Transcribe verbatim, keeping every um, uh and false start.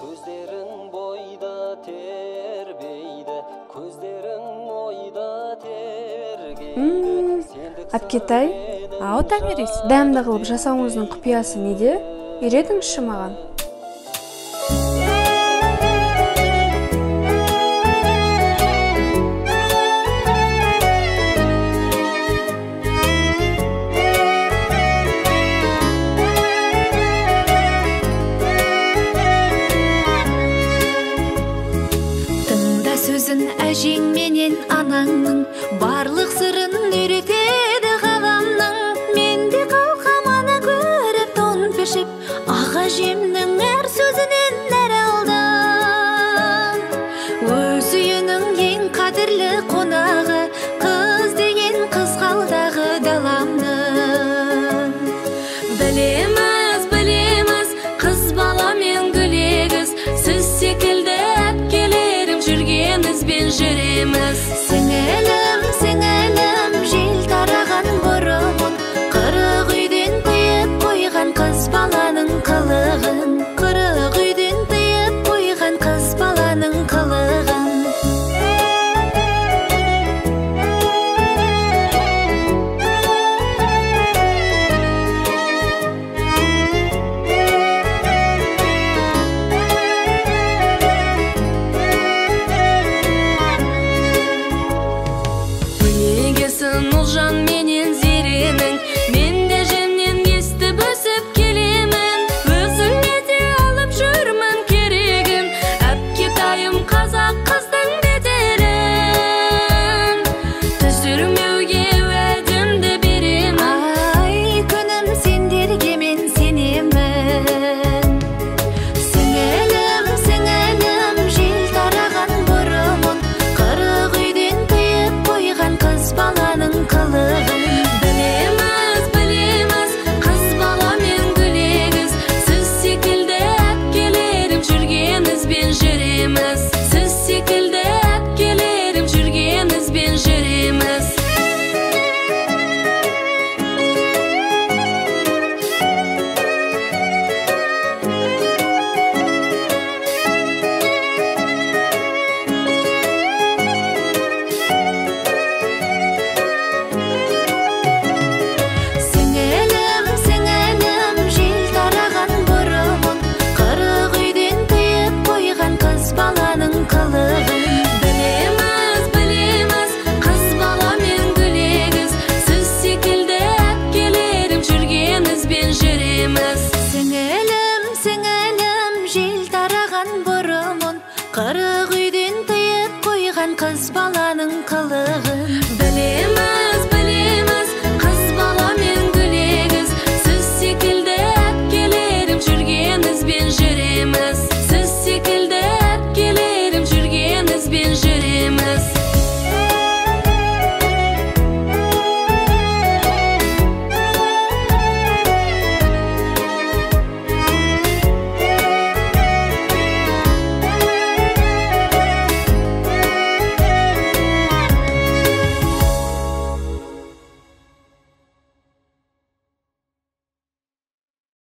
сөздерің бойда тербейді, көздерің ойда тергейді. Апкетай, ау Тамирис, дәмді қылып жасауыңыздың құпиясы неде? Үйретіңізші маған. Сөзін әжең менен анаңның барлық сырын үйретеді ғаламның. Мен де қалқаманы көріп тон пішіп, аға жемнің әр сөзінен нәр алдым. Өз үйінің ең қадірлі қонағы, қыз деген қызғалдағы даламның. Білеміз, білеміз, қыз баламен гүлегіз, сіз секілді әпкелерім жүргенізбен жүреміз. Сіңілім, сіңілім, жел тараған бұрымын, қырық үйден тыйып қойған қыз баланың қылығын, қырық үйден тыйып қойған қыз баланың қылығын. Ұлжан менен зеренің, мен де жемнен естіп өсіп келемін. Өзіме де алып жүрмін керегін, әпкетайым қазақ қыздың беделін. Түзірмеуге уәдемді беремін. Ай күнім, сендерге мен сенемін. Сіңілім, сіңілім, жел тараған бұрымын, қырық үйден тыйып қойған қыз баланың қылығын. Білеміз, білеміз, қыз баламен гүлегіз, сіз секілді әпкелерім жүргенізбен жүреміз. Сіз секілді әпкелерім жүргенізбен жүреміз. Сіңілім, сіңілім, жел тараған бұрымын, қырық үйден тыйып қойған қыз баланың қылығын. Білеміз, білеміз, қыз баламен гүлегіз, сіз секілді әпкелерім жүргенізбен жүреміз. Сіңілім, сіңілім, жел тараған бұрымын, қырық